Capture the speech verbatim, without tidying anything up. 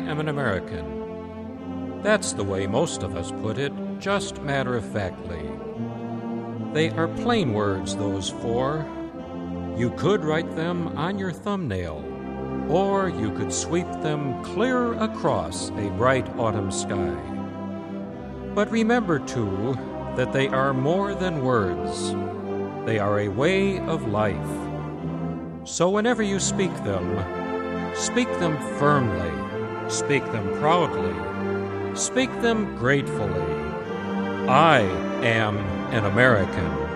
am an American. That's the way most of us put it, just matter-of-factly. They are plain words, those four. You could write them on your thumbnail, or you could sweep them clear across a bright autumn sky. But remember, too, that they are more than words. They are a way of life. So whenever you speak them, speak them firmly, speak them proudly, speak them gratefully. I am an American.